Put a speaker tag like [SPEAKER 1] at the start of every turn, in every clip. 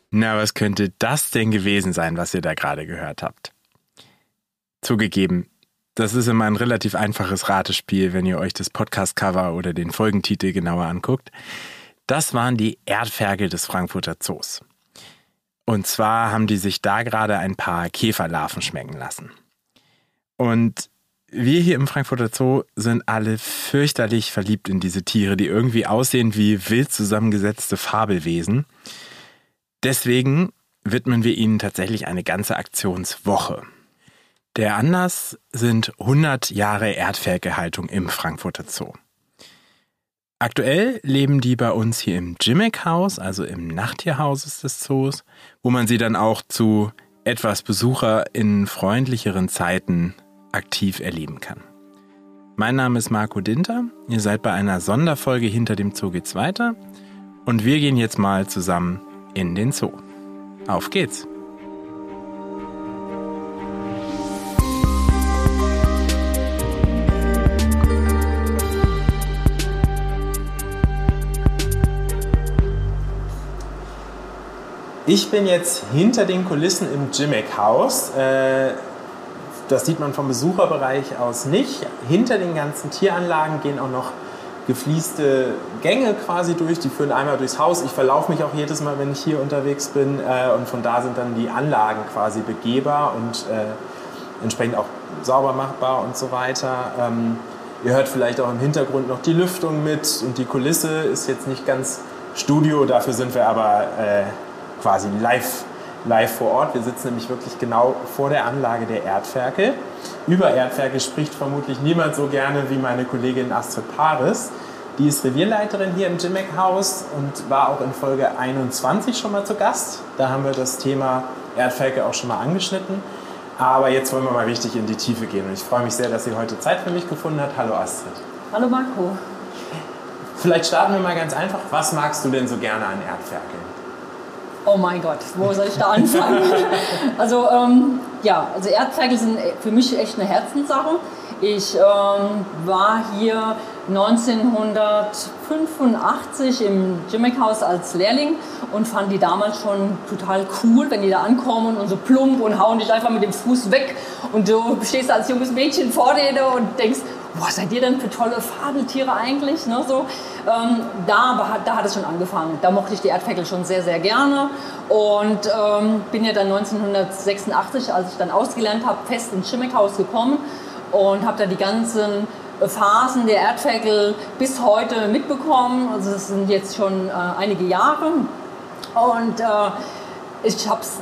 [SPEAKER 1] Na, was könnte das denn gewesen sein, was ihr da gerade gehört habt? Zugegeben, das ist immer ein relativ einfaches Ratespiel, wenn ihr euch das Podcast-Cover oder den Folgentitel genauer anguckt. Das waren die Erdferkel des Frankfurter Zoos. Und zwar haben die sich da gerade ein paar Käferlarven schmecken lassen. Und wir hier im Frankfurter Zoo sind alle fürchterlich verliebt in diese Tiere, die irgendwie aussehen wie wild zusammengesetzte Fabelwesen. Deswegen widmen wir ihnen tatsächlich eine ganze Aktionswoche. Der Anlass sind 100 Jahre Erdferkelhaltung im Frankfurter Zoo. Aktuell leben die bei uns hier im Gimmick-Haus, also im Nachttierhaus des Zoos, wo man sie dann auch zu etwas Besucher in freundlicheren Zeiten aktiv erleben kann. Mein Name ist Marco Dinter, ihr seid bei einer Sonderfolge Hinter dem Zoo geht's weiter und wir gehen jetzt mal zusammen in den Zoo. Auf geht's! Ich bin jetzt hinter den Kulissen im Gimmick-Haus. Das sieht man vom Besucherbereich aus nicht. Hinter den ganzen Tieranlagen gehen auch noch gefließte Gänge quasi durch. Die führen einmal durchs Haus. Ich verlaufe mich auch jedes Mal, wenn ich hier unterwegs bin. Und von da sind dann die Anlagen quasi begehbar und entsprechend auch sauber machbar und so weiter. Ihr hört vielleicht auch im Hintergrund noch die Lüftung mit. Und die Kulisse ist jetzt nicht ganz Studio. Dafür sind wir aber quasi live vor Ort. Wir sitzen nämlich wirklich genau vor der Anlage der Erdferkel. Über Erdferkel spricht vermutlich niemand so gerne wie meine Kollegin Astrid Paris. Die ist Revierleiterin hier im Gimmick-Haus und war auch in Folge 21 schon mal zu Gast. Da haben wir das Thema Erdferkel auch schon mal angeschnitten. Aber jetzt wollen wir mal richtig in die Tiefe gehen. Und ich freue mich sehr, dass sie heute Zeit für mich gefunden hat. Hallo Astrid.
[SPEAKER 2] Hallo Marco.
[SPEAKER 1] Vielleicht starten wir mal ganz einfach. Was magst du denn so gerne an Erdferkeln?
[SPEAKER 2] Oh mein Gott, wo soll ich da anfangen? Also Erdferkel sind für mich echt eine Herzenssache. Ich war hier 1985 im Gimmick-Haus als Lehrling und fand die damals schon total cool, wenn die da ankommen und so plump und hauen dich einfach mit dem Fuß weg und du stehst als junges Mädchen vor denen und denkst, was seid ihr denn für tolle Fabeltiere eigentlich? Ne, so. Da hat es schon angefangen. Da mochte ich die Erdferkel schon sehr, sehr gerne und bin ja dann 1986, als ich dann ausgelernt habe, fest ins Gimmick-Haus gekommen und habe da die ganzen Phasen der Erdferkel bis heute mitbekommen. Also das sind jetzt schon einige Jahre und ich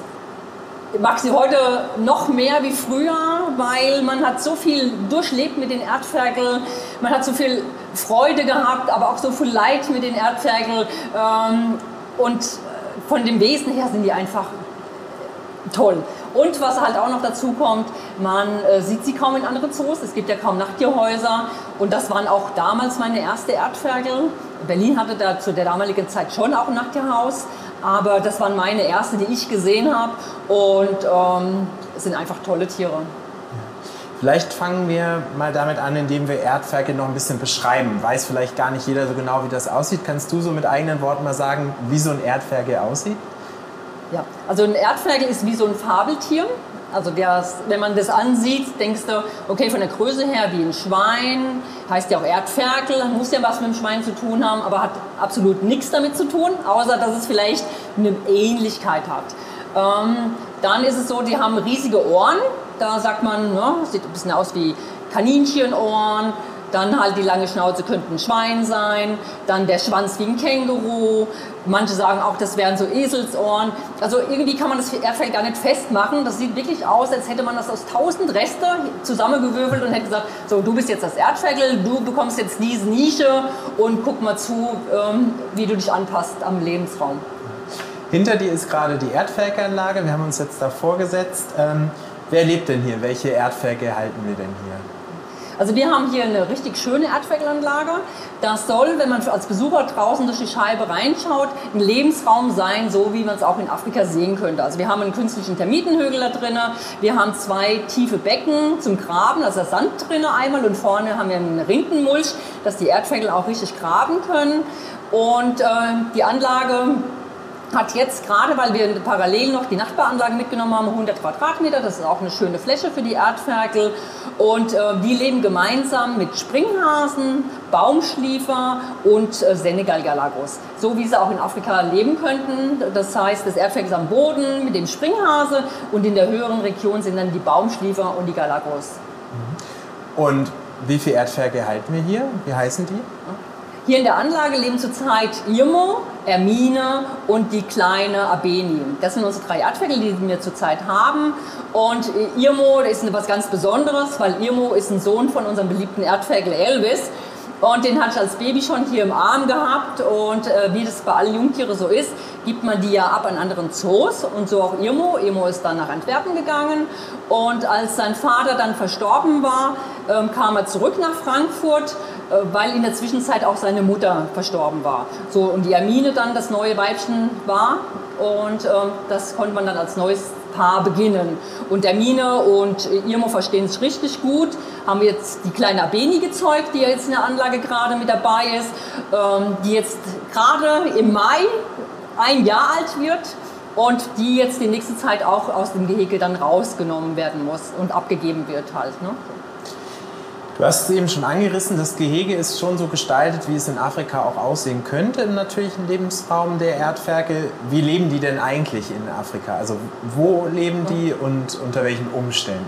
[SPEAKER 2] mag sie heute noch mehr wie früher, weil man hat so viel durchlebt mit den Erdferkeln, man hat so viel Freude gehabt, aber auch so viel Leid mit den Erdferkeln und von dem Wesen her sind die einfach toll. Und was halt auch noch dazu kommt, man sieht sie kaum in anderen Zoos, es gibt ja kaum Nachttierhäuser und das waren auch damals meine erste Erdferkel. Berlin hatte da zu der damaligen Zeit schon auch ein Nachttierhaus, aber das waren meine erste, die ich gesehen habe und es sind einfach tolle Tiere.
[SPEAKER 1] Vielleicht fangen wir mal damit an, indem wir Erdferkel noch ein bisschen beschreiben. Weiß vielleicht gar nicht jeder so genau, wie das aussieht. Kannst du so mit eigenen Worten mal sagen, wie so ein Erdferkel aussieht?
[SPEAKER 2] Ja, also ein Erdferkel ist wie so ein Fabeltier. Also wenn man das ansieht, denkst du, okay, von der Größe her wie ein Schwein, heißt ja auch Erdferkel, muss ja was mit dem Schwein zu tun haben, aber hat absolut nichts damit zu tun, außer dass es vielleicht eine Ähnlichkeit hat. Dann ist es so, die haben riesige Ohren, da sagt man, ne, sieht ein bisschen aus wie Kaninchenohren. Dann halt die lange Schnauze könnte ein Schwein sein, dann der Schwanz wie ein Känguru. Manche sagen auch, das wären so Eselsohren. Also irgendwie kann man das Erdferkel gar nicht festmachen. Das sieht wirklich aus, als hätte man das aus 1000 Reste zusammengewürfelt und hätte gesagt, so, du bist jetzt das Erdferkel, du bekommst jetzt diese Nische und guck mal zu, wie du dich anpasst am Lebensraum.
[SPEAKER 1] Hinter dir ist gerade die Erdferkelanlage. Wir haben uns jetzt davor gesetzt. Wer lebt denn hier? Welche Erdferkel halten wir denn hier?
[SPEAKER 2] Also wir haben hier eine richtig schöne Erdferkelanlage. Das soll, wenn man als Besucher draußen durch die Scheibe reinschaut, ein Lebensraum sein, so wie man es auch in Afrika sehen könnte. Also wir haben einen künstlichen Termitenhügel da drin, wir haben 2 tiefe Becken zum Graben, also Sand drin einmal und vorne haben wir eine Rindenmulch, dass die Erdferkel auch richtig graben können. Und die Anlage hat jetzt gerade, weil wir parallel noch die Nachbaranlage mitgenommen haben, 100 Quadratmeter. Das ist auch eine schöne Fläche für die Erdferkel. Und die leben gemeinsam mit Springhasen, Baumschliefer und Senegal-Galagos. So wie sie auch in Afrika leben könnten. Das heißt, das Erdferkel ist am Boden mit dem Springhase und in der höheren Region sind dann die Baumschliefer und die Galagos.
[SPEAKER 1] Und wie viele Erdferkel halten wir hier? Wie heißen die?
[SPEAKER 2] Hier in der Anlage leben zurzeit Irmo, Ermine und die kleine Abeni. Das sind unsere 3 Erdferkel, die wir zurzeit haben. Und Irmo ist etwas ganz Besonderes, weil Irmo ist ein Sohn von unserem beliebten Erdferkel Elvis. Und den hatte ich als Baby schon hier im Arm gehabt. Und wie das bei allen Jungtieren so ist, gibt man die ja ab an anderen Zoos. Und so auch Irmo. Irmo ist dann nach Antwerpen gegangen. Und als sein Vater dann verstorben war, kam er zurück nach Frankfurt, weil in der Zwischenzeit auch seine Mutter verstorben war. So, und die Ermine dann das neue Weibchen war. Und das konnte man dann als neues Paar beginnen. Und Ermine und Irmo verstehen sich richtig gut, haben jetzt die kleine Abeni gezeugt, die jetzt in der Anlage gerade mit dabei ist, die jetzt gerade im Mai 1 Jahr alt wird und die jetzt die nächste Zeit auch aus dem Gehege dann rausgenommen werden muss und abgegeben wird halt. Ne?
[SPEAKER 1] Du hast es eben schon angerissen, das Gehege ist schon so gestaltet, wie es in Afrika auch aussehen könnte im natürlichen Lebensraum der Erdferkel. Wie leben die denn eigentlich in Afrika? Also wo leben die und unter welchen Umständen?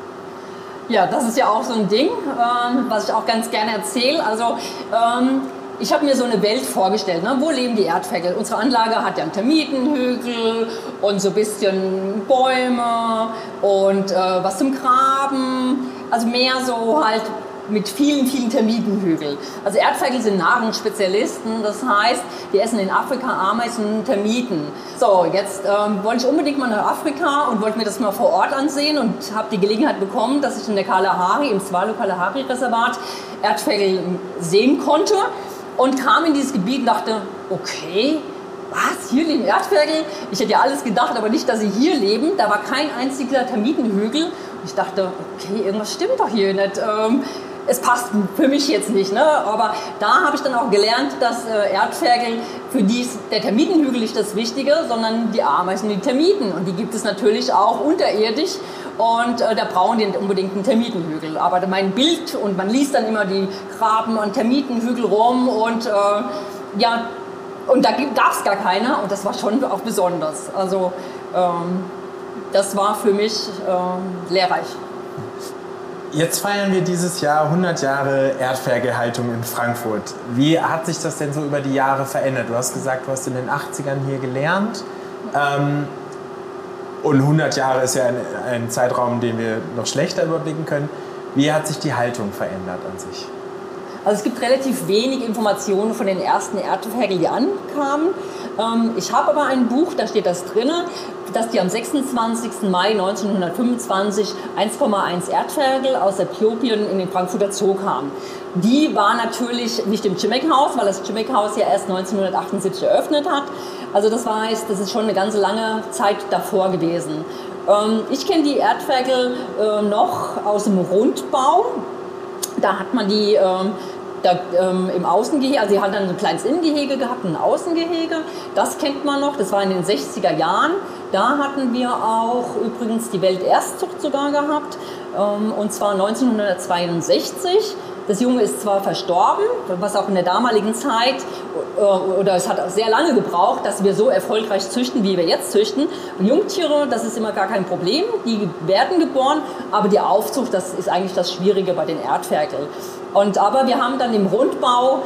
[SPEAKER 2] Ja, das ist ja auch so ein Ding, was ich auch ganz gerne erzähle. Also ich habe mir so eine Welt vorgestellt, ne? Wo leben die Erdferkel? Unsere Anlage hat ja einen Termitenhügel und so ein bisschen Bäume und was zum Graben. Also mehr so halt mit vielen, vielen Termitenhügeln. Also Erdferkel sind Nahrungsspezialisten, das heißt, die essen in Afrika Ameisen und Termiten. So, jetzt wollte ich unbedingt mal nach Afrika und wollte mir das mal vor Ort ansehen und habe die Gelegenheit bekommen, dass ich in der Kalahari, im Swalo-Kalahari-Reservat, Erdferkel sehen konnte und kam in dieses Gebiet und dachte, okay, was, hier leben Erdferkel? Ich hätte ja alles gedacht, aber nicht, dass sie hier leben. Da war kein einziger Termitenhügel. Und ich dachte, okay, irgendwas stimmt doch hier nicht. Es passt für mich jetzt nicht. Ne? Aber da habe ich dann auch gelernt, dass Erdferkel, für die ist der Termitenhügel nicht das Wichtige, sondern die Ameisen, die Termiten. Und die gibt es natürlich auch unterirdisch. Und da brauchen die unbedingt einen Termitenhügel. Aber mein Bild, und man liest dann immer die Graben und Termitenhügel rum und ja, und da gab es gar keine und das war schon auch besonders. Also das war für mich lehrreich.
[SPEAKER 1] Jetzt feiern wir dieses Jahr 100 Jahre Erdferkelhaltung in Frankfurt. Wie hat sich das denn so über die Jahre verändert? Du hast gesagt, du hast in den 80ern hier gelernt. Und 100 Jahre ist ja ein Zeitraum, den wir noch schlechter überblicken können. Wie hat sich die Haltung verändert an sich?
[SPEAKER 2] Also es gibt relativ wenig Informationen von den ersten Erdferkeln, die ankamen. Ich habe aber ein Buch, da steht das drin, dass die am 26. Mai 1925 1,1 Erdferkel aus Äthiopien in den Frankfurter Zoo kamen. Die war natürlich nicht im Cimec-Haus, weil das Cimec-Haus ja erst 1978 eröffnet hat. Also das heißt, das ist schon eine ganze lange Zeit davor gewesen. Ich kenne die Erdferkel noch aus dem Rundbau. Da hat man die im Außengehege, also sie hat dann so ein kleines Innengehege gehabt, ein Außengehege, das kennt man noch, das war in den 60er Jahren. Da hatten wir auch übrigens die Welterstzucht sogar gehabt, und zwar 1962. Das Junge ist zwar verstorben, was auch in der damaligen Zeit, oder es hat sehr lange gebraucht, dass wir so erfolgreich züchten, wie wir jetzt züchten. Und Jungtiere, das ist immer gar kein Problem, die werden geboren, aber die Aufzucht, das ist eigentlich das Schwierige bei den Erdferkeln. Aber wir haben dann im Rundbau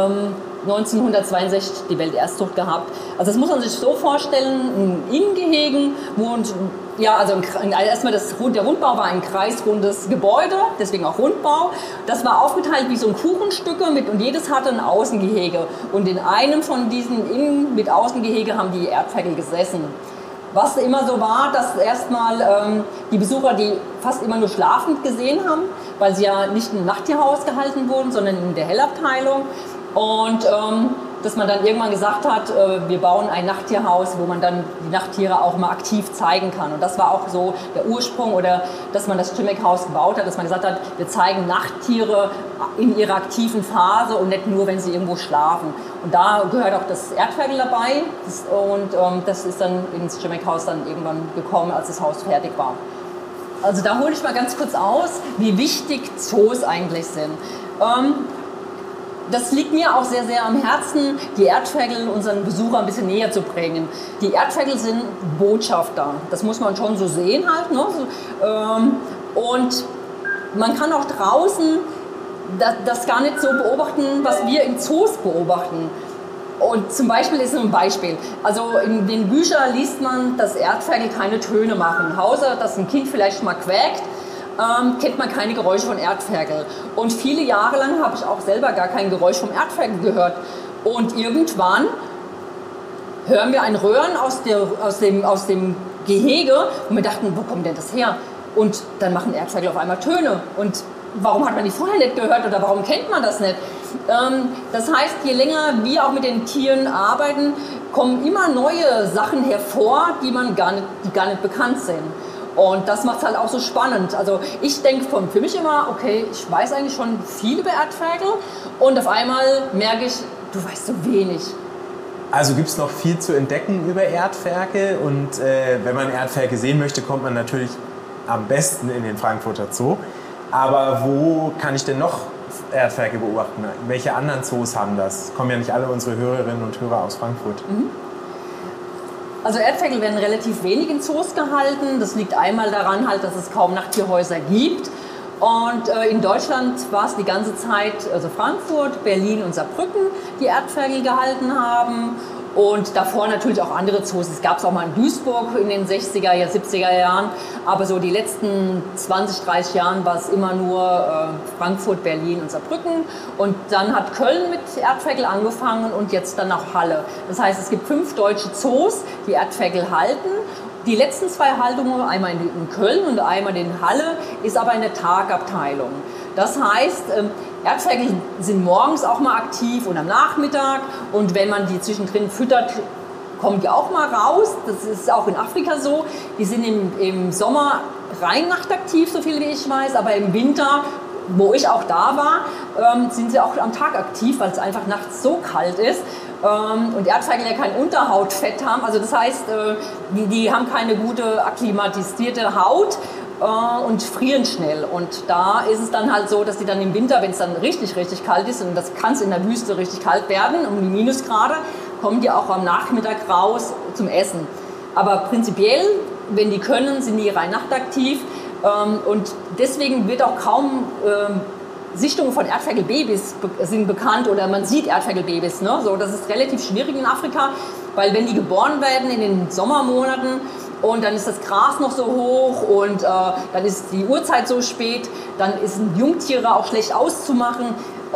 [SPEAKER 2] 1962 die Welterstzucht gehabt. Also das muss man sich so vorstellen, ein Innengehegen, ja, also erstmal der Rundbau war ein kreisrundes Gebäude, deswegen auch Rundbau. Das war aufgeteilt wie so ein Kuchenstücke und jedes hatte ein Außengehege. Und in einem von diesen Innen- mit Außengehege haben die Erdferkel gesessen. Was immer so war, dass erstmal die Besucher die fast immer nur schlafend gesehen haben, weil sie ja nicht im Nachttierhaus gehalten wurden, sondern in der Hellabteilung. Und dass man dann irgendwann gesagt hat, wir bauen ein Nachttierhaus, wo man dann die Nachttiere auch mal aktiv zeigen kann. Und das war auch so der Ursprung, oder dass man das Jimmick-Haus gebaut hat, dass man gesagt hat, wir zeigen Nachttiere in ihrer aktiven Phase und nicht nur, wenn sie irgendwo schlafen. Und da gehört auch das Erdferkel dabei. Das ist dann ins Jimmick-Haus dann irgendwann gekommen, als das Haus fertig war. Also da hole ich mal ganz kurz aus, wie wichtig Zoos eigentlich sind. Das liegt mir auch sehr, sehr am Herzen, die Erdferkel unseren Besuchern ein bisschen näher zu bringen. Die Erdferkel sind Botschafter, das muss man schon so sehen halt. Ne? Und man kann auch draußen das gar nicht so beobachten, was wir in Zoos beobachten. Und zum Beispiel ist ein Beispiel, also in den Büchern liest man, dass Erdferkel keine Töne machen. Außer, dass ein Kind vielleicht mal quäkt, kennt man keine Geräusche von Erdferkel. Und viele Jahre lang habe ich auch selber gar kein Geräusch vom Erdferkel gehört. Und irgendwann hören wir ein Röhren aus dem Gehege und wir dachten, wo kommt denn das her? Und dann machen Erdferkel auf einmal Töne. Und warum hat man die vorher nicht gehört oder warum kennt man das nicht? Das heißt, je länger wir auch mit den Tieren arbeiten, kommen immer neue Sachen hervor, die gar nicht bekannt sind. Und das macht es halt auch so spannend. Also ich denke für mich immer, okay, ich weiß eigentlich schon viel über Erdferkel und auf einmal merke ich, du weißt so wenig.
[SPEAKER 1] Also gibt es noch viel zu entdecken über Erdferkel und wenn man Erdferkel sehen möchte, kommt man natürlich am besten in den Frankfurter Zoo. Aber wo kann ich denn noch Erdferkel beobachten? Welche anderen Zoos haben das? Kommen ja nicht alle unsere Hörerinnen und Hörer aus Frankfurt.
[SPEAKER 2] Also Erdferkel werden relativ wenig in Zoos gehalten. Das liegt einmal daran, halt, dass es kaum Nachttierhäuser gibt. Und in Deutschland war es die ganze Zeit, also Frankfurt, Berlin und Saarbrücken, die Erdferkel gehalten haben. Und davor natürlich auch andere Zoos. Es gab es auch mal in Duisburg in den 60er, 70er Jahren. Aber so die letzten 20, 30 Jahren war es immer nur Frankfurt, Berlin und Saarbrücken. Und dann hat Köln mit Erdferkel angefangen und jetzt dann auch Halle. Das heißt, es gibt 5 deutsche Zoos, die Erdferkel halten. Die letzten 2 Haltungen, einmal in Köln und einmal in Halle, ist aber eine Tagabteilung. Das heißt, Erdferkel sind morgens auch mal aktiv und am Nachmittag. Und wenn man die zwischendrin füttert, kommen die auch mal raus. Das ist auch in Afrika so. Die sind im Sommer rein nachtaktiv, so viel wie ich weiß. Aber im Winter, wo ich auch da war, sind sie auch am Tag aktiv, weil es einfach nachts so kalt ist. Und Erdferkel ja kein Unterhautfett haben. Also das heißt, die haben keine gute akklimatisierte Haut. Und frieren schnell. Und da ist es dann halt so, dass die dann im Winter, wenn es dann richtig, richtig kalt ist, und das kann es in der Wüste richtig kalt werden, um die Minusgrade, kommen die auch am Nachmittag raus zum Essen. Aber prinzipiell, wenn die können, sind die rein nachtaktiv. Und deswegen wird auch kaum Sichtungen von Erdferkelbabys sind bekannt oder man sieht Erdferkelbabys. Ne? So, das ist relativ schwierig in Afrika, weil wenn die geboren werden in den Sommermonaten, und dann ist das Gras noch so hoch und dann ist die Uhrzeit so spät, dann sind Jungtiere auch schlecht auszumachen.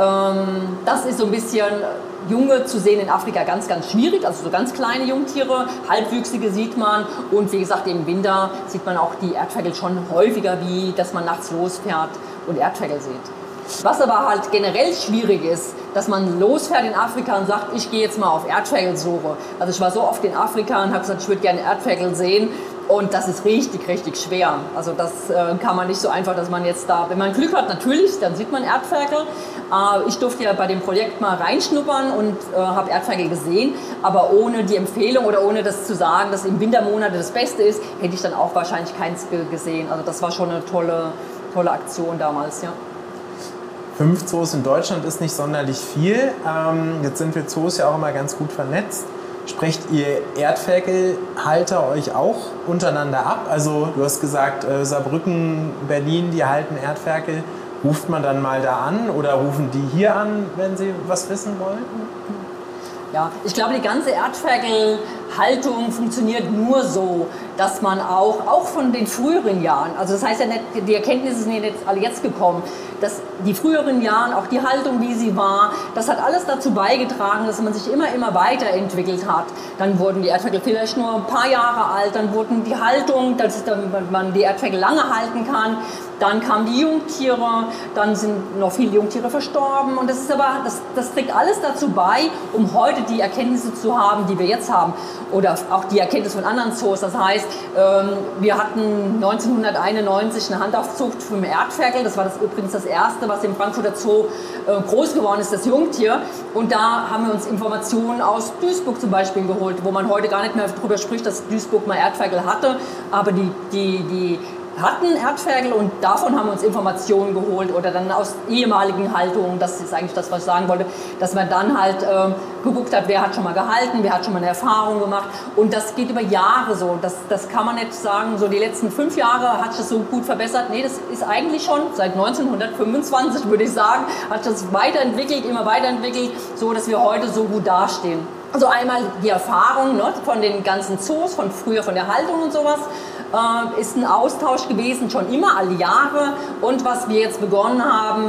[SPEAKER 2] Das ist so ein bisschen Junge zu sehen in Afrika ganz, ganz schwierig, also so ganz kleine Jungtiere, Halbwüchsige sieht man und wie gesagt im Winter sieht man auch die Erdferkel schon häufiger, wie dass man nachts losfährt und Erdferkel sieht. Was aber halt generell schwierig ist, dass man losfährt in Afrika und sagt, ich gehe jetzt mal auf Erdferkelsuche. Also ich war so oft in Afrika und habe gesagt, ich würde gerne Erdferkel sehen. Und das ist richtig, richtig schwer. Also das kann man nicht so einfach, dass man jetzt da, wenn man Glück hat, natürlich, dann sieht man Erdferkel. Ich durfte ja bei dem Projekt mal reinschnuppern und habe Erdferkel gesehen. Aber ohne die Empfehlung oder ohne das zu sagen, dass im Wintermonate das Beste ist, hätte ich dann auch wahrscheinlich keins gesehen. Also das war schon eine tolle Aktion damals, ja.
[SPEAKER 1] 5 Zoos in Deutschland ist nicht sonderlich viel. Jetzt sind wir Zoos ja auch immer ganz gut vernetzt. Sprecht ihr Erdferkelhalter euch auch untereinander ab? Also du hast gesagt, Saarbrücken, Berlin, die halten Erdferkel. Ruft man dann mal da an oder rufen die hier an, wenn sie was wissen wollen?
[SPEAKER 2] Ja, ich glaube, die ganze Erdferkel Haltung funktioniert nur so, dass man auch von den früheren Jahren, also das heißt ja nicht, die Erkenntnisse sind jetzt alle jetzt gekommen, dass die früheren Jahren, auch die Haltung, wie sie war, das hat alles dazu beigetragen, dass man sich immer weiterentwickelt hat. Dann wurden die Erdferkel vielleicht nur ein paar Jahre alt, dann wurden die Haltung, dass man die Erdferkel lange halten kann. Dann kamen die Jungtiere, dann sind noch viele Jungtiere verstorben und das trägt alles dazu bei, um heute die Erkenntnisse zu haben, die wir jetzt haben oder auch die Erkenntnisse von anderen Zoos. Das heißt, wir hatten 1991 eine Handaufzucht für den Erdferkel, das war übrigens das erste, was im Frankfurter Zoo groß geworden ist, das Jungtier, und da haben wir uns Informationen aus Duisburg zum Beispiel geholt, wo man heute gar nicht mehr darüber spricht, dass Duisburg mal Erdferkel hatte, aber die hatten Erdferkel und davon haben wir uns Informationen geholt oder dann aus ehemaligen Haltungen, das ist eigentlich das, was ich sagen wollte, dass man dann halt geguckt hat, wer hat schon mal gehalten, wer hat schon mal eine Erfahrung gemacht und das geht über Jahre so, das kann man nicht sagen, so die letzten 5 Jahre hat sich das so gut verbessert, nee, das ist eigentlich schon seit 1925, würde ich sagen, hat sich das weiterentwickelt, immer weiterentwickelt, so dass wir heute so gut dastehen. Also einmal die Erfahrung, ne, von den ganzen Zoos, von früher, von der Haltung und sowas, ist ein Austausch gewesen, schon immer, alle Jahre. Und was wir jetzt begonnen haben,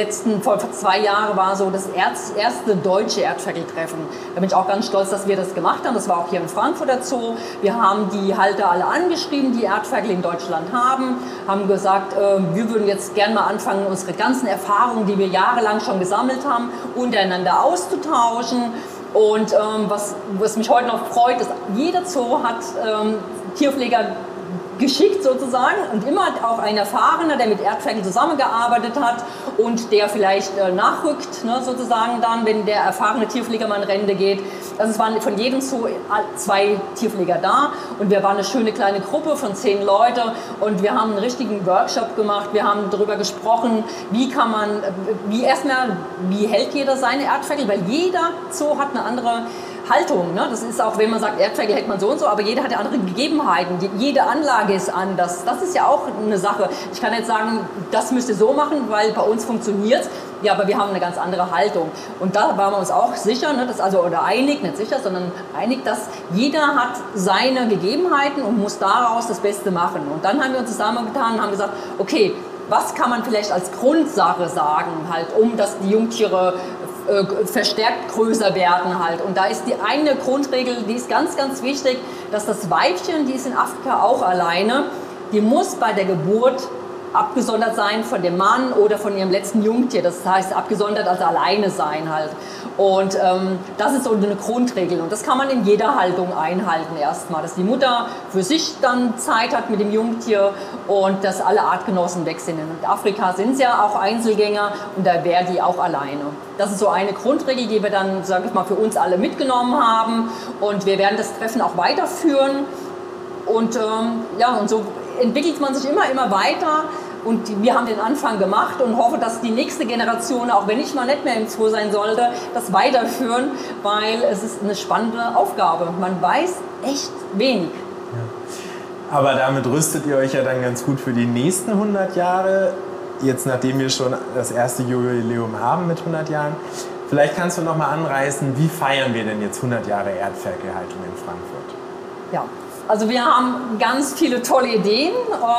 [SPEAKER 2] vor 2 Jahren war so das erste deutsche Erdferkeltreffen. Da bin ich auch ganz stolz, dass wir das gemacht haben. Das war auch hier im Frankfurter Zoo. Wir haben die Halter alle angeschrieben, die Erdferkel in Deutschland haben gesagt, wir würden jetzt gerne mal anfangen, unsere ganzen Erfahrungen, die wir jahrelang schon gesammelt haben, untereinander auszutauschen. Und was mich heute noch freut, ist, jeder Zoo hat Tierpfleger geschickt sozusagen und immer auch ein Erfahrener, der mit Erdferkel zusammengearbeitet hat und der vielleicht nachrückt, ne, sozusagen dann, wenn der erfahrene Tierpfleger mal in Rente geht. Also es waren von jedem Zoo 2 Tierpfleger da und wir waren eine schöne kleine Gruppe von 10 Leute und wir haben einen richtigen Workshop gemacht. Wir haben darüber gesprochen, wie hält jeder seine Erdferkel, weil jeder Zoo hat eine andere Haltung, ne? Das ist auch, wenn man sagt, Erdferkel hält man so und so, aber jeder hat ja andere Gegebenheiten. Jede Anlage ist anders. Das ist ja auch eine Sache. Ich kann jetzt sagen, das müsst ihr so machen, weil bei uns funktioniert es. Ja, aber wir haben eine ganz andere Haltung. Und da waren wir uns auch sicher, ne, nicht sicher, sondern einig, dass jeder hat seine Gegebenheiten und muss daraus das Beste machen. Und dann haben wir uns zusammengetan und haben gesagt, okay, was kann man vielleicht als Grundsache sagen, halt, um dass die Jungtiere verstärkt größer werden halt. Und da ist die eine Grundregel, die ist ganz, ganz wichtig, dass das Weibchen, die ist in Afrika auch alleine, die muss bei der Geburt abgesondert sein von dem Mann oder von ihrem letzten Jungtier. Das heißt, abgesondert, also alleine sein halt. Und das ist so eine Grundregel. Und das kann man in jeder Haltung einhalten erstmal. Dass die Mutter für sich dann Zeit hat mit dem Jungtier und dass alle Artgenossen weg sind. In Afrika sind es ja auch Einzelgänger und da wäre die auch alleine. Das ist so eine Grundregel, die wir dann, sage ich mal, für uns alle mitgenommen haben. Und wir werden das Treffen auch weiterführen. Und und so entwickelt man sich immer weiter. Und wir haben den Anfang gemacht und hoffe, dass die nächste Generation, auch wenn ich mal nicht mehr im Zoo sein sollte, das weiterführen, weil es ist eine spannende Aufgabe. Man weiß echt wenig.
[SPEAKER 1] Ja. Aber damit rüstet ihr euch ja dann ganz gut für die nächsten 100 Jahre. Jetzt, nachdem wir schon das erste Jubiläum haben mit 100 Jahren. Vielleicht kannst du noch mal anreißen, wie feiern wir denn jetzt 100 Jahre Erdferkelhaltung in Frankfurt?
[SPEAKER 2] Ja. Also wir haben ganz viele tolle Ideen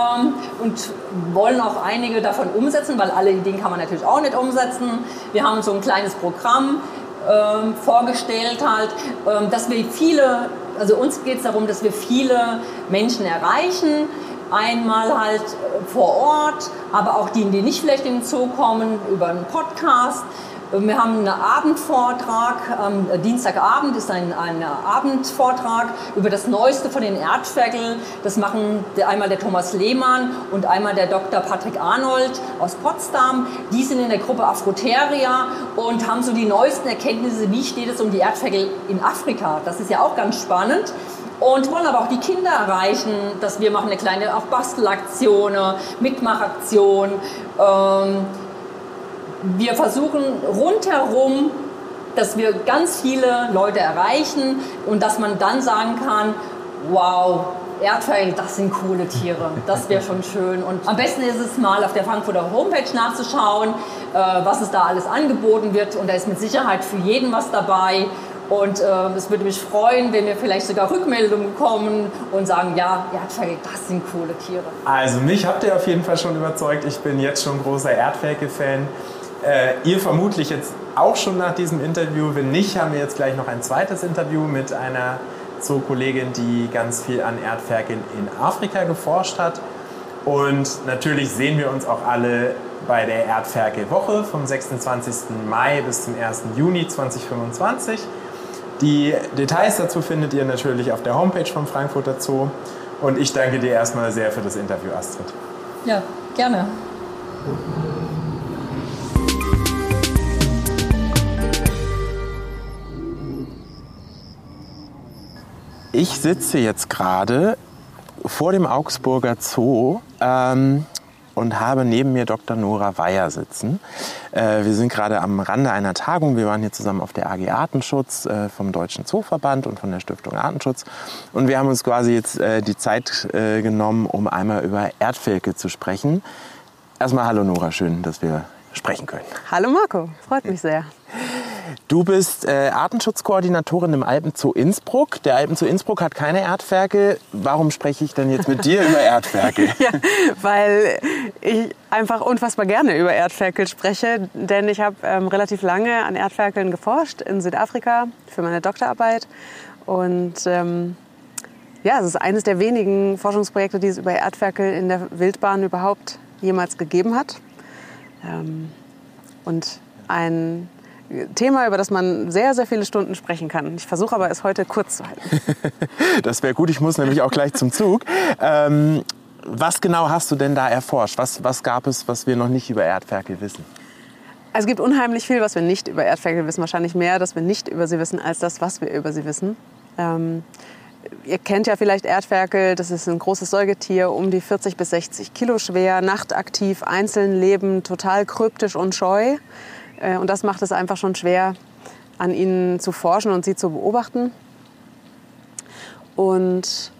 [SPEAKER 2] und wollen auch einige davon umsetzen, weil alle Ideen kann man natürlich auch nicht umsetzen. Wir haben so ein kleines Programm vorgestellt, halt, dass wir uns geht es darum, dass wir viele Menschen erreichen. Einmal halt vor Ort, aber auch die nicht vielleicht in den Zoo kommen, über einen Podcast. Wir haben einen Abendvortrag, Dienstagabend ist ein Abendvortrag über das Neueste von den Erdferkeln. Das machen einmal der Thomas Lehmann und einmal der Dr. Patrick Arnold aus Potsdam. Die sind in der Gruppe Afrotheria und haben so die neuesten Erkenntnisse, wie steht es um die Erdferkel in Afrika. Das ist ja auch ganz spannend. Und wollen aber auch die Kinder erreichen, dass wir machen eine kleine auch Bastelaktion, Mitmachaktion. Wir versuchen rundherum, dass wir ganz viele Leute erreichen und dass man dann sagen kann, wow, Erdferkel, das sind coole Tiere, das wäre schon schön. Und am besten ist es mal auf der Frankfurter Homepage nachzuschauen, was es da alles angeboten wird. Und da ist mit Sicherheit für jeden was dabei. Und es würde mich freuen, wenn wir vielleicht sogar Rückmeldungen bekommen und sagen, ja, Erdferkel, das sind coole Tiere.
[SPEAKER 1] Also mich habt ihr auf jeden Fall schon überzeugt. Ich bin jetzt schon großer Erdferkel-Fan. Ihr vermutlich jetzt auch schon nach diesem Interview. Wenn nicht, haben wir jetzt gleich noch ein zweites Interview mit einer Zoo-Kollegin, die ganz viel an Erdferkeln in Afrika geforscht hat. Und natürlich sehen wir uns auch alle bei der Erdferkel-Woche vom 26. Mai bis zum 1. Juni 2025. Die Details dazu findet ihr natürlich auf der Homepage vom Frankfurter Zoo. Und ich danke dir erstmal sehr für das Interview, Astrid.
[SPEAKER 2] Ja, gerne.
[SPEAKER 1] Ich sitze jetzt gerade vor dem Augsburger Zoo und habe neben mir Dr. Nora Weyer sitzen. Wir sind gerade am Rande einer Tagung. Wir waren hier zusammen auf der AG Artenschutz vom Deutschen Zooverband und von der Stiftung Artenschutz. Und wir haben uns quasi jetzt die Zeit genommen, um einmal über Erdferkel zu sprechen. Erstmal hallo Nora, schön, dass wir sprechen können.
[SPEAKER 3] Hallo Marco, freut mich sehr.
[SPEAKER 1] Du bist Artenschutzkoordinatorin im Alpenzoo Innsbruck. Der Alpenzoo Innsbruck hat keine Erdferkel. Warum spreche ich denn jetzt mit dir über Erdferkel?
[SPEAKER 3] Ja, weil ich einfach unfassbar gerne über Erdferkel spreche. Denn ich habe relativ lange an Erdferkeln geforscht in Südafrika für meine Doktorarbeit. Und es ist eines der wenigen Forschungsprojekte, die es über Erdferkel in der Wildbahn überhaupt jemals gegeben hat. Und ein Thema, über das man sehr, sehr viele Stunden sprechen kann. Ich versuche aber, es heute kurz zu halten.
[SPEAKER 1] Das wäre gut, ich muss nämlich auch gleich zum Zug. Was genau hast du denn da erforscht? Was gab es, was wir noch nicht über Erdferkel wissen?
[SPEAKER 3] Es gibt unheimlich viel, was wir nicht über Erdferkel wissen. Wahrscheinlich mehr, das wir nicht über sie wissen, als das, was wir über sie wissen. Ihr kennt ja vielleicht Erdferkel, das ist ein großes Säugetier, um die 40 bis 60 Kilo schwer, nachtaktiv, einzeln lebend, total kryptisch und scheu. Und das macht es einfach schon schwer, an ihnen zu forschen und sie zu beobachten. Und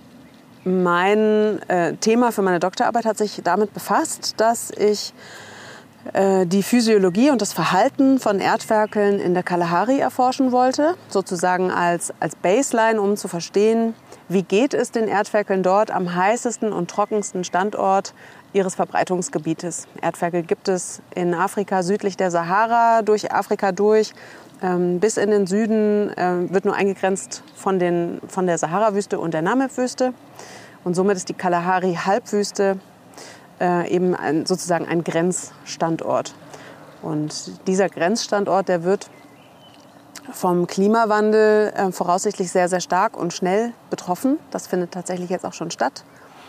[SPEAKER 3] mein Thema für meine Doktorarbeit hat sich damit befasst, dass ich die Physiologie und das Verhalten von Erdferkeln in der Kalahari erforschen wollte, sozusagen als Baseline, um zu verstehen, wie geht es den Erdferkeln dort am heißesten und trockensten Standort ihres Verbreitungsgebietes. Erdferkel gibt es in Afrika südlich der Sahara, durch Afrika durch, bis in den Süden, wird nur eingegrenzt von der Sahara-Wüste und der Namib-Wüste. Und somit ist die Kalahari-Halbwüste eben sozusagen ein Grenzstandort. Und dieser Grenzstandort, der wird vom Klimawandel voraussichtlich sehr, sehr stark und schnell betroffen. Das findet tatsächlich jetzt auch schon statt.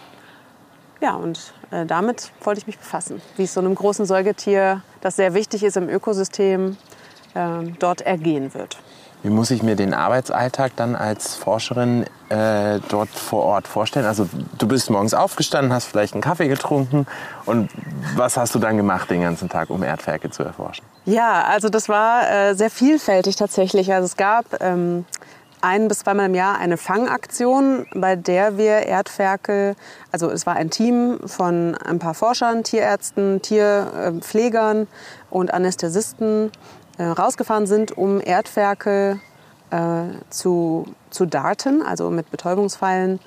[SPEAKER 3] Ja, und damit wollte ich mich befassen, wie es so einem großen Säugetier, das sehr wichtig ist im Ökosystem, dort ergehen wird.
[SPEAKER 1] Wie muss ich mir den Arbeitsalltag dann als Forscherin dort vor Ort vorstellen? Also du bist morgens aufgestanden, hast vielleicht einen Kaffee getrunken und was hast du dann gemacht den ganzen Tag, um Erdferkel zu erforschen?
[SPEAKER 3] Ja, also das war sehr vielfältig tatsächlich. Also es gab 1- bis zweimal im Jahr eine Fangaktion, bei der wir Erdferkel, also es war ein Team von ein paar Forschern, Tierärzten, Tierpflegern und Anästhesisten, rausgefahren sind, um Erdferkel zu darten, also mit Betäubungspfeilen,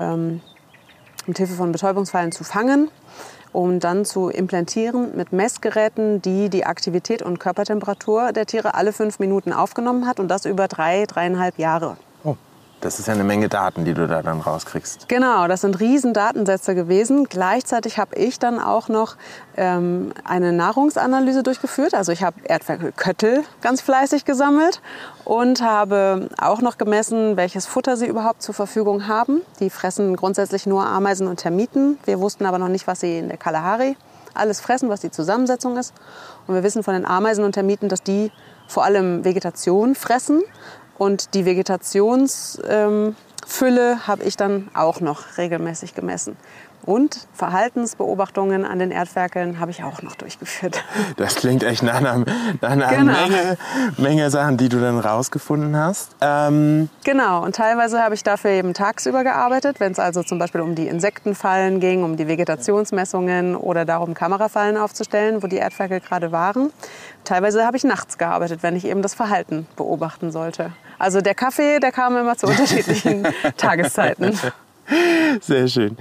[SPEAKER 3] mit Hilfe von Betäubungspfeilen zu fangen, um dann zu implantieren mit Messgeräten, die die Aktivität und Körpertemperatur der Tiere alle 5 Minuten aufgenommen hat und das über 3,5 Jahre.
[SPEAKER 1] Oh, das ist ja eine Menge Daten, die du da dann rauskriegst.
[SPEAKER 3] Genau, das sind riesen Datensätze gewesen. Gleichzeitig habe ich dann auch noch eine Nahrungsanalyse durchgeführt. Also ich habe Erdferkelköttel ganz fleißig gesammelt und habe auch noch gemessen, welches Futter sie überhaupt zur Verfügung haben. Die fressen grundsätzlich nur Ameisen und Termiten. Wir wussten aber noch nicht, was sie in der Kalahari alles fressen, was die Zusammensetzung ist. Und wir wissen von den Ameisen und Termiten, dass die vor allem Vegetation fressen. Und die Vegetationsfülle habe ich dann auch noch regelmäßig gemessen. Und Verhaltensbeobachtungen an den Erdferkeln habe ich auch noch durchgeführt.
[SPEAKER 1] Das klingt echt nach einer
[SPEAKER 3] Genau.
[SPEAKER 1] Menge Sachen, die du dann rausgefunden hast.
[SPEAKER 3] Genau, und teilweise habe ich dafür eben tagsüber gearbeitet, wenn es also zum Beispiel um die Insektenfallen ging, um die Vegetationsmessungen oder darum, Kamerafallen aufzustellen, wo die Erdferkel gerade waren. Teilweise habe ich nachts gearbeitet, wenn ich eben das Verhalten beobachten sollte. Also der Kaffee, der kam immer zu unterschiedlichen Tageszeiten.
[SPEAKER 1] Sehr schön.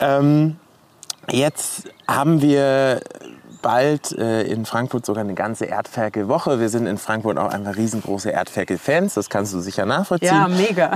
[SPEAKER 1] Jetzt haben wir bald in Frankfurt sogar eine ganze Erdferkelwoche. Wir sind in Frankfurt auch einfach riesengroße Erdferkel-Fans. Das kannst du sicher nachvollziehen.
[SPEAKER 3] Ja, mega.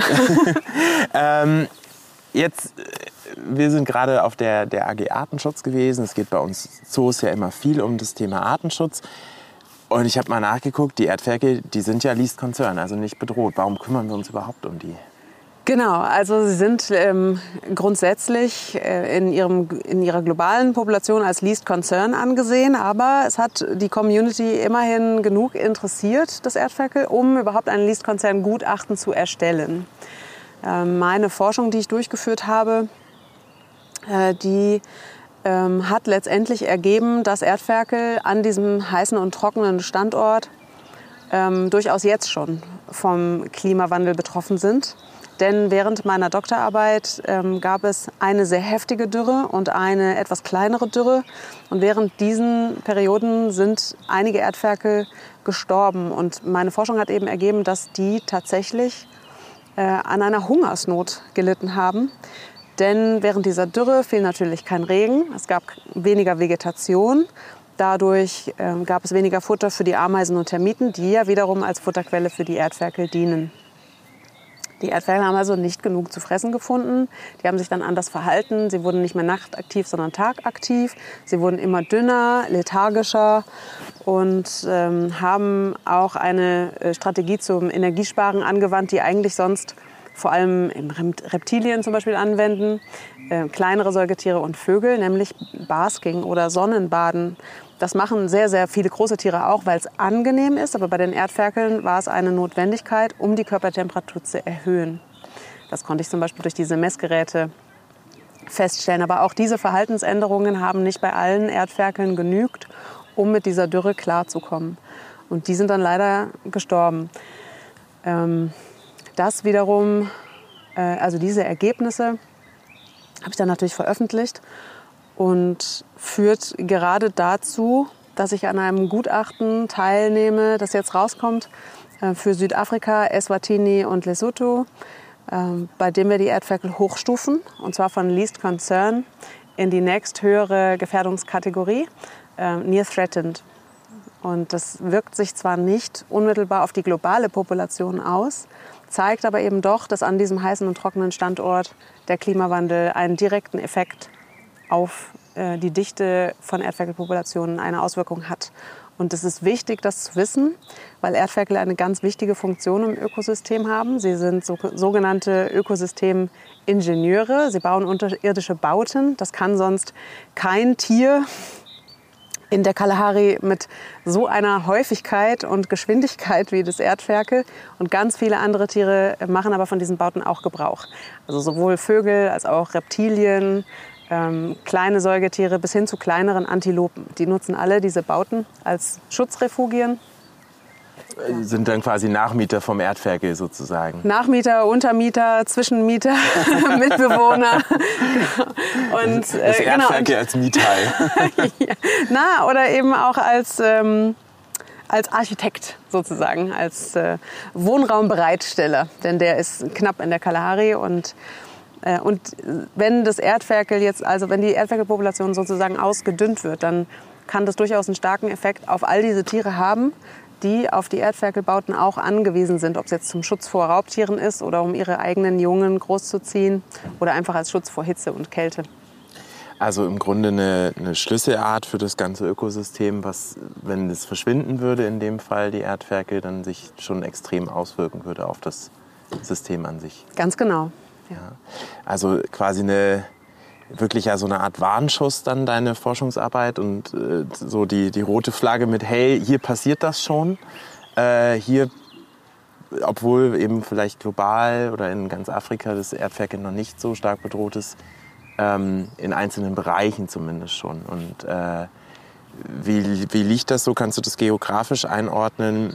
[SPEAKER 1] Jetzt, wir sind gerade auf der AG Artenschutz gewesen. Es geht bei uns Zoos ja immer viel um das Thema Artenschutz. Und ich habe mal nachgeguckt, die Erdferkel, die sind ja Least Concern, also nicht bedroht. Warum kümmern wir uns überhaupt um die?
[SPEAKER 3] Genau, also sie sind grundsätzlich in ihrer globalen Population als Least Concern angesehen, aber es hat die Community immerhin genug interessiert, das Erdferkel, um überhaupt ein Least Concern Gutachten zu erstellen. Meine Forschung, die ich durchgeführt habe, die hat letztendlich ergeben, dass Erdferkel an diesem heißen und trockenen Standort durchaus jetzt schon vom Klimawandel betroffen sind. Denn während meiner Doktorarbeit gab es eine sehr heftige Dürre und eine etwas kleinere Dürre. Und während diesen Perioden sind einige Erdferkel gestorben. Und meine Forschung hat eben ergeben, dass die tatsächlich an einer Hungersnot gelitten haben. Denn während dieser Dürre fiel natürlich kein Regen, es gab weniger Vegetation. Dadurch gab es weniger Futter für die Ameisen und Termiten, die ja wiederum als Futterquelle für die Erdferkel dienen. Die Erdferkel haben also nicht genug zu fressen gefunden. Die haben sich dann anders verhalten. Sie wurden nicht mehr nachtaktiv, sondern tagaktiv. Sie wurden immer dünner, lethargischer und haben auch eine Strategie zum Energiesparen angewandt, die eigentlich sonst vor allem Reptilien zum Beispiel anwenden, kleinere Säugetiere und Vögel, nämlich Basking oder Sonnenbaden. Das machen sehr, sehr viele große Tiere auch, weil es angenehm ist. Aber bei den Erdferkeln war es eine Notwendigkeit, um die Körpertemperatur zu erhöhen. Das konnte ich zum Beispiel durch diese Messgeräte feststellen. Aber auch diese Verhaltensänderungen haben nicht bei allen Erdferkeln genügt, um mit dieser Dürre klarzukommen. Und die sind dann leider gestorben. Das wiederum, also diese Ergebnisse, habe ich dann natürlich veröffentlicht. Und führt gerade dazu, dass ich an einem Gutachten teilnehme, das jetzt rauskommt, für Südafrika, Eswatini und Lesotho, bei dem wir die Erdferkel hochstufen, und zwar von Least Concern in die nächsthöhere Gefährdungskategorie, Near Threatened. Und das wirkt sich zwar nicht unmittelbar auf die globale Population aus, zeigt aber eben doch, dass an diesem heißen und trockenen Standort der Klimawandel einen direkten Effekt auf die Dichte von Erdferkelpopulationen eine Auswirkung hat. Und es ist wichtig, das zu wissen, weil Erdferkel eine ganz wichtige Funktion im Ökosystem haben. Sie sind sogenannte Ökosystemingenieure. Sie bauen unterirdische Bauten. Das kann sonst kein Tier in der Kalahari mit so einer Häufigkeit und Geschwindigkeit wie das Erdferkel. Und ganz viele andere Tiere machen aber von diesen Bauten auch Gebrauch. Also sowohl Vögel als auch Reptilien, kleine Säugetiere bis hin zu kleineren Antilopen. Die nutzen alle diese Bauten als Schutzrefugien.
[SPEAKER 1] Sind dann quasi Nachmieter vom Erdferkel sozusagen?
[SPEAKER 3] Nachmieter, Untermieter, Zwischenmieter, Mitbewohner. Und,
[SPEAKER 1] das Erdferkel als Mietteil.
[SPEAKER 3] Ja. Na, oder eben auch als Architekt sozusagen, als Wohnraumbereitsteller. Denn der ist knapp in der Kalahari und wenn das Erdferkel jetzt, also wenn die Erdferkelpopulation sozusagen ausgedünnt wird, dann kann das durchaus einen starken Effekt auf all diese Tiere haben, die auf die Erdferkelbauten auch angewiesen sind, ob es jetzt zum Schutz vor Raubtieren ist oder um ihre eigenen Jungen großzuziehen oder einfach als Schutz vor Hitze und Kälte.
[SPEAKER 1] Also im Grunde eine Schlüsselart für das ganze Ökosystem, was, wenn es verschwinden würde, in dem Fall die Erdferkel, dann sich schon extrem auswirken würde auf das System an sich.
[SPEAKER 3] Ganz genau.
[SPEAKER 1] Ja. Also quasi wirklich so eine Art Warnschuss dann deine Forschungsarbeit und so die rote Flagge mit, hey, hier passiert das schon. Hier, obwohl eben vielleicht global oder in ganz Afrika das Erdferkel noch nicht so stark bedroht ist, in einzelnen Bereichen zumindest schon. Und wie liegt das so? Kannst du das geografisch einordnen,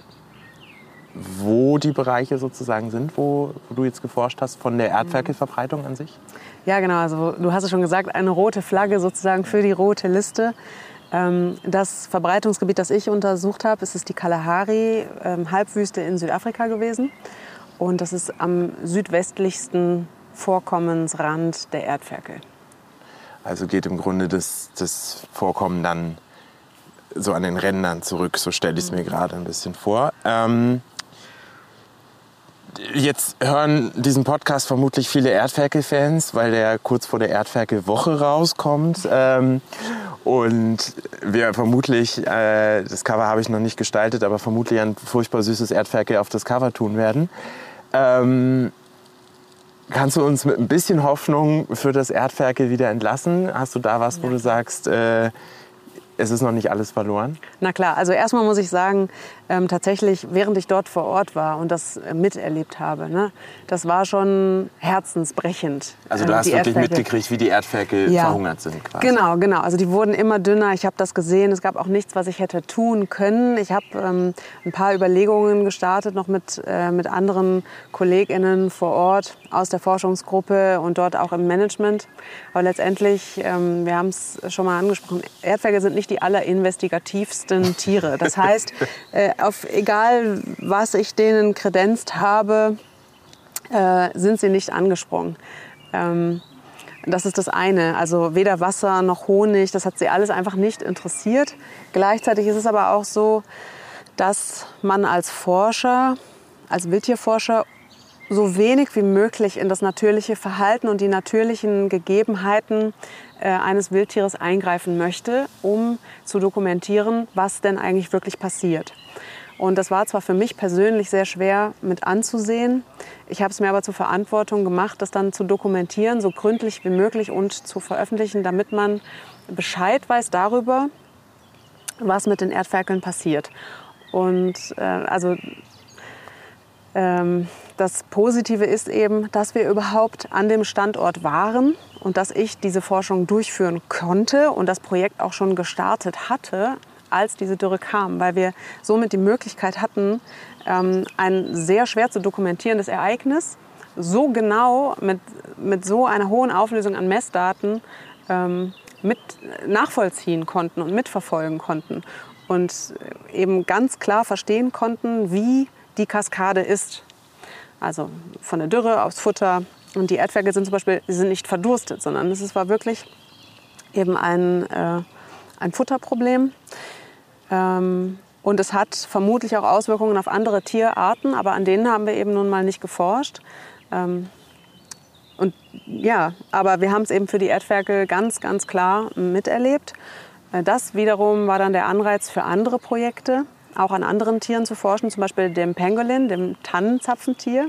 [SPEAKER 1] wo die Bereiche sozusagen sind, wo du jetzt geforscht hast, von der Erdferkelverbreitung an sich? Ja,
[SPEAKER 3] genau. Also du hast es schon gesagt, eine rote Flagge sozusagen für die rote Liste. Das Verbreitungsgebiet, das ich untersucht habe, ist die Kalahari-Halbwüste in Südafrika gewesen. Und das ist am südwestlichsten Vorkommensrand der Erdferkel.
[SPEAKER 1] Also geht im Grunde das Vorkommen dann so an den Rändern zurück, so stelle ich es mir gerade ein bisschen vor. Jetzt hören diesen Podcast vermutlich viele Erdferkel-Fans, weil der kurz vor der Erdferkel-Woche rauskommt. Und wir vermutlich, das Cover habe ich noch nicht gestaltet, aber vermutlich ein furchtbar süßes Erdferkel auf das Cover tun werden. Kannst du uns mit ein bisschen Hoffnung für das Erdferkel wieder entlassen? Hast du da was, wo du sagst, es ist noch nicht alles verloren?
[SPEAKER 3] Na klar, also erstmal muss ich sagen, tatsächlich, während ich dort vor Ort war und das miterlebt habe, ne, das war schon herzensbrechend.
[SPEAKER 1] Also du hast wirklich mitgekriegt, wie die Erdferkel verhungert sind quasi.
[SPEAKER 3] Genau. Also die wurden immer dünner. Ich habe das gesehen. Es gab auch nichts, was ich hätte tun können. Ich habe ein paar Überlegungen gestartet, noch mit anderen KollegInnen vor Ort aus der Forschungsgruppe und dort auch im Management. Aber letztendlich, wir haben es schon mal angesprochen, Erdferkel sind nicht die allerinvestigativsten Tiere. Das heißt, egal was ich denen kredenzt habe, sind sie nicht angesprungen. Das ist das eine. Also weder Wasser noch Honig, das hat sie alles einfach nicht interessiert. Gleichzeitig ist es aber auch so, dass man als Forscher, als Wildtierforscher, so wenig wie möglich in das natürliche Verhalten und die natürlichen Gegebenheiten eines Wildtieres eingreifen möchte, um zu dokumentieren, was denn eigentlich wirklich passiert. Und das war zwar für mich persönlich sehr schwer mit anzusehen, ich habe es mir aber zur Verantwortung gemacht, das dann zu dokumentieren, so gründlich wie möglich und zu veröffentlichen, damit man Bescheid weiß darüber, was mit den Erdferkeln passiert. Und das Positive ist eben, dass wir überhaupt an dem Standort waren und dass ich diese Forschung durchführen konnte und das Projekt auch schon gestartet hatte, als diese Dürre kam, weil wir somit die Möglichkeit hatten, ein sehr schwer zu dokumentierendes Ereignis so genau mit so einer hohen Auflösung an Messdaten mit nachvollziehen konnten und mitverfolgen konnten und eben ganz klar verstehen konnten, wie die Kaskade ist. Also von der Dürre aufs Futter. Und die Erdferkel sind zum Beispiel, die sind nicht verdurstet, sondern es war wirklich eben ein Futterproblem. Und es hat vermutlich auch Auswirkungen auf andere Tierarten, aber an denen haben wir eben nun mal nicht geforscht. Aber wir haben es eben für die Erdferkel ganz, ganz klar miterlebt. Das wiederum war dann der Anreiz für andere Projekte, auch an anderen Tieren zu forschen, zum Beispiel dem Pangolin, dem Tannenzapfentier.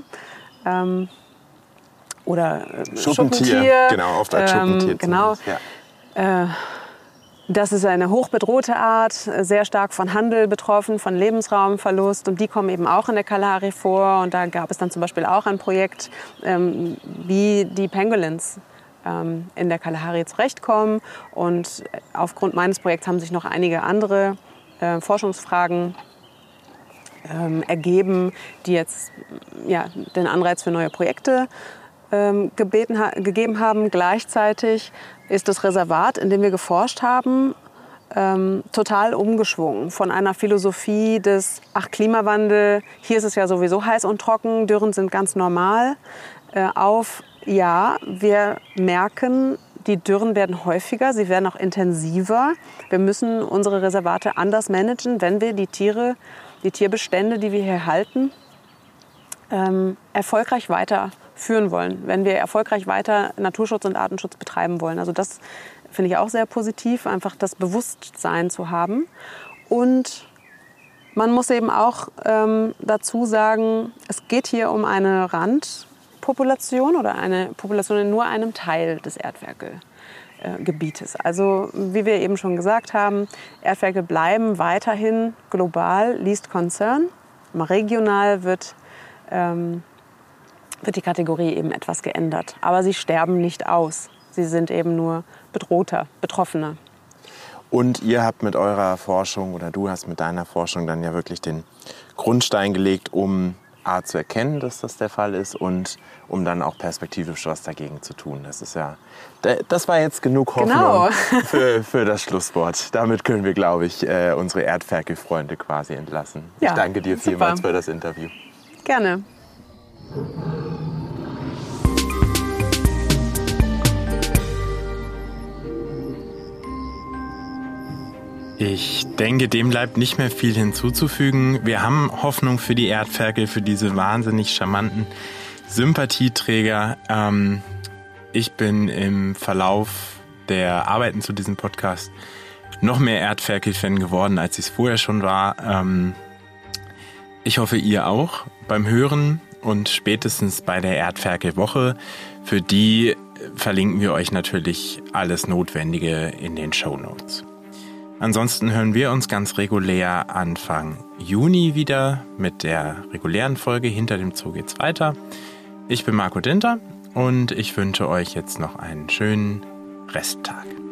[SPEAKER 3] Oder Schuppentier.
[SPEAKER 1] Genau, oft als Schuppentier.
[SPEAKER 3] Genau. Ja. Das ist eine hochbedrohte Art, sehr stark von Handel betroffen, von Lebensraumverlust. Und die kommen eben auch in der Kalahari vor. Und da gab es dann zum Beispiel auch ein Projekt, wie die Pangolins in der Kalahari zurechtkommen. Und aufgrund meines Projekts haben sich noch einige andere Forschungsfragen ergeben, die jetzt den Anreiz für neue Projekte gegeben haben. Gleichzeitig ist das Reservat, in dem wir geforscht haben, total umgeschwungen. Von einer Philosophie des Klimawandel, hier ist es ja sowieso heiß und trocken, Dürren sind ganz normal, auf, wir merken, die Dürren werden häufiger, sie werden auch intensiver. Wir müssen unsere Reservate anders managen, wenn wir die Tierbestände, die wir hier halten, erfolgreich weiterführen wollen, wenn wir erfolgreich weiter Naturschutz und Artenschutz betreiben wollen. Also das finde ich auch sehr positiv, einfach das Bewusstsein zu haben. Und man muss eben auch dazu sagen, es geht hier um eine Randpopulation oder eine Population in nur einem Teil des Erdferkelgebietes. Also wie wir eben schon gesagt haben, Erdferkel bleiben weiterhin global Least Concern. Regional wird die Kategorie eben etwas geändert. Aber sie sterben nicht aus. Sie sind eben nur bedrohter, betroffener.
[SPEAKER 1] Und ihr habt mit eurer Forschung, oder du hast mit deiner Forschung dann ja wirklich den Grundstein gelegt, um zu erkennen, dass das der Fall ist und um dann auch perspektivisch was dagegen zu tun. Das war jetzt genug Hoffnung für das Schlusswort. Damit können wir, glaube ich, unsere Erdferkel-Freunde quasi entlassen. Ich danke dir vielmals für das Interview.
[SPEAKER 3] Gerne.
[SPEAKER 1] Ich denke, dem bleibt nicht mehr viel hinzuzufügen. Wir haben Hoffnung für die Erdferkel, für diese wahnsinnig charmanten Sympathieträger. Ich bin im Verlauf der Arbeiten zu diesem Podcast noch mehr Erdferkel-Fan geworden, als ich es vorher schon war. Ich hoffe, ihr auch beim Hören und spätestens bei der Erdferkel-Woche. Für die verlinken wir euch natürlich alles Notwendige in den Shownotes. Ansonsten hören wir uns ganz regulär Anfang Juni wieder mit der regulären Folge Hinter dem Zoo geht's weiter. Ich bin Marco Dinter und ich wünsche euch jetzt noch einen schönen Resttag.